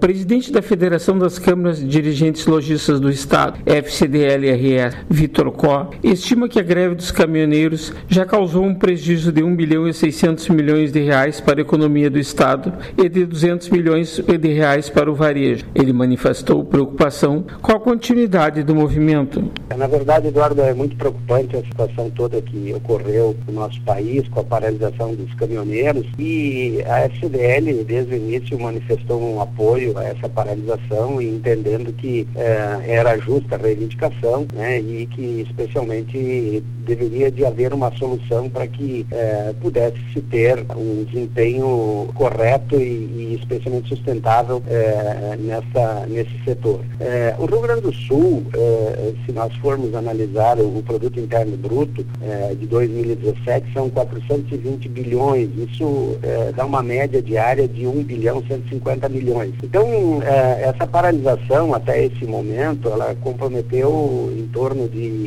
presidente da Federação das Câmaras de Dirigentes Lojistas do Estado, FCDL-RS, Vitor Có, estima que a greve dos caminhoneiros já causou um prejuízo de 1 bilhão e 600 milhões de reais para a economia do Estado e de 200 milhões de reais para o varejo. Ele manifestou preocupação com a continuidade do movimento. Na verdade, Eduardo, é muito preocupante a situação toda que ocorreu no nosso país com a paralisação dos caminhoneiros, e a FCDL desde o início manifestou um apoio a essa paralisação, e entendendo que era justa a reivindicação, né, e que especialmente deveria de haver uma solução para que pudesse se ter um desempenho correto e especialmente sustentável nesse setor. O Rio Grande do Sul, se nós formos analisar o produto interno bruto de 2017, são 420 bilhões, isso dá uma média diária de 1 bilhão 150 milhões. Então, essa paralisação até esse momento, ela comprometeu em torno de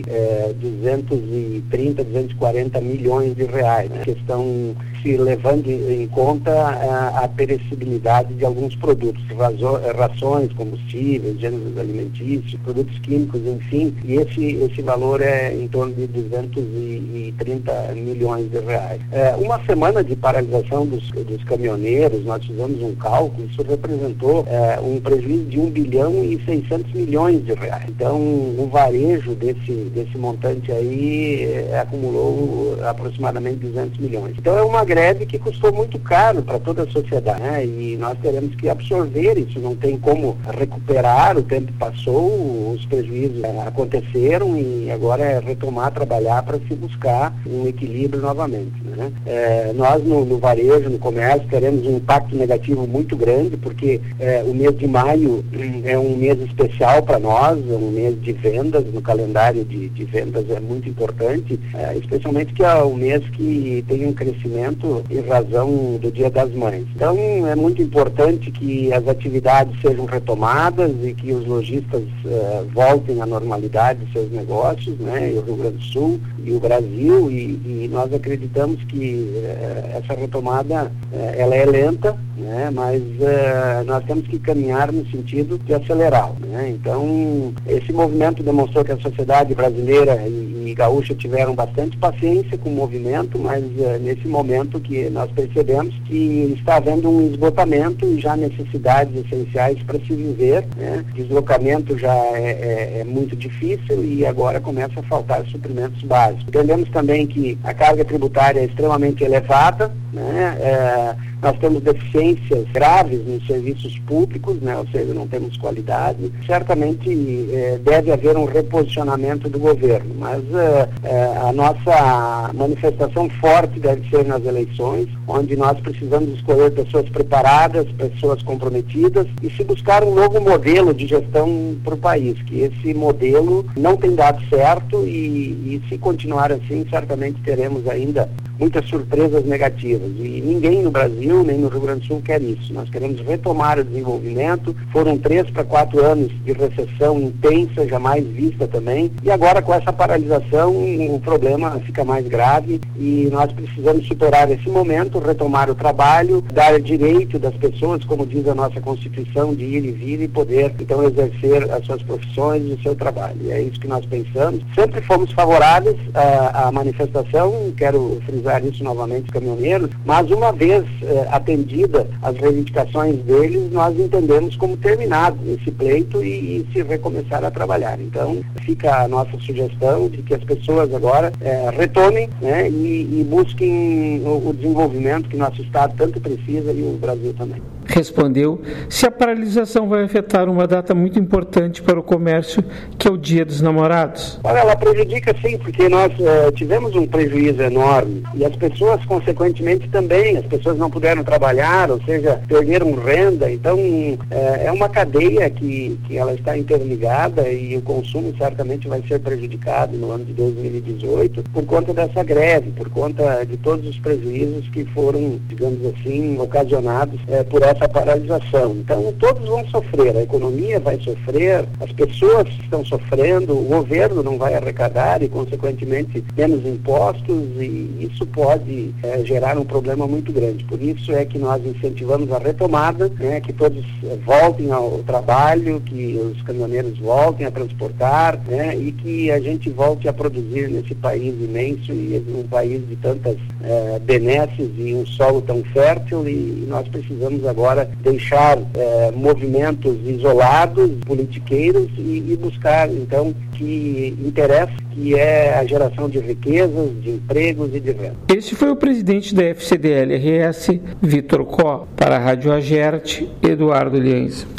230, 240 milhões de reais, né? Questão se levando em conta a perecibilidade de alguns produtos, rações, combustíveis, gêneros alimentícios, produtos químicos, enfim, e esse valor é em torno de 230 milhões de reais. Uma semana de paralisação dos caminhoneiros, nós fizemos um cálculo, isso representou um prejuízo de 1 bilhão e 600 milhões de reais. Então, o varejo desse montante aí acumulou aproximadamente 200 milhões. Então, é uma greve que custou muito caro para toda a sociedade, né? E nós teremos que absorver isso, não tem como recuperar, o tempo passou, os prejuízos aconteceram e agora é retomar, trabalhar para se buscar um equilíbrio novamente, né? Nós no varejo, no comércio, teremos um impacto negativo muito grande, porque o mês de maio é um mês especial para nós, é um mês de vendas, no calendário de vendas é muito importante, especialmente que é um mês que tem um crescimento em razão do Dia das Mães. Então, é muito importante que as atividades sejam retomadas e que os lojistas voltem à normalidade de seus negócios, né, e o Rio Grande do Sul e o Brasil, e nós acreditamos que essa retomada ela é lenta, né, mas nós temos que caminhar no sentido de acelerá-lo, né? Então, esse movimento demonstrou que a sociedade brasileira e gaúcha tiveram bastante paciência com o movimento, mas nesse momento que nós percebemos que está havendo um esgotamento e já necessidades essenciais para se viver, né? Deslocamento já é muito difícil e agora começa a faltar suprimentos básicos. Entendemos também que a carga tributária é extremamente elevada, né? Nós temos deficiências graves nos serviços públicos, né? Ou seja, não temos qualidade. Certamente deve haver um reposicionamento do governo, mas a nossa manifestação forte deve ser nas eleições, onde nós precisamos escolher pessoas preparadas, pessoas comprometidas e se buscar um novo modelo de gestão para o país, que esse modelo não tem dado certo e se continuar assim, certamente teremos ainda muitas surpresas negativas. E ninguém no Brasil, nem no Rio Grande do Sul quer isso. Nós queremos retomar o desenvolvimento. Foram 3 para 4 anos de recessão intensa, jamais vista também. E agora, com essa paralisação, o problema fica mais grave e nós precisamos superar esse momento, retomar o trabalho, dar direito das pessoas, como diz a nossa Constituição, de ir e vir e poder, então, exercer as suas profissões e o seu trabalho. E é isso que nós pensamos. Sempre fomos favoráveis à manifestação, quero frisar isso novamente, os caminhoneiros, mas uma vez atendida as reivindicações deles, nós entendemos como terminado esse pleito e se recomeçar a trabalhar. Então, fica a nossa sugestão de que as pessoas agora retomem, né, e busquem o desenvolvimento que nosso Estado tanto precisa e o Brasil também. Respondeu se a paralisação vai afetar uma data muito importante para o comércio, que é o Dia dos Namorados. Olha, ela prejudica sim, porque nós tivemos um prejuízo enorme e as pessoas, consequentemente, também. As pessoas não puderam trabalhar, ou seja, perderam renda. Então, é uma cadeia que ela está interligada e o consumo certamente vai ser prejudicado no ano de 2018 por conta dessa greve, por conta de todos os prejuízos que foram, digamos assim, ocasionados por essa paralisação. Então, todos vão sofrer, a economia vai sofrer, as pessoas estão sofrendo, o governo não vai arrecadar e, consequentemente, menos impostos, e isso isso pode gerar um problema muito grande. Por isso é que nós incentivamos a retomada, né, que todos voltem ao trabalho, que os caminhoneiros voltem a transportar, né, e que a gente volte a produzir nesse país imenso e um país de tantas benesses e um solo tão fértil, e nós precisamos agora deixar movimentos isolados, politiqueiros, e buscar então que interessa, que é a geração de riquezas, de empregos e de renda. Este foi o presidente da FCDL-RS, Vitor Có. Para a Rádio Agerte, Eduardo Lienz.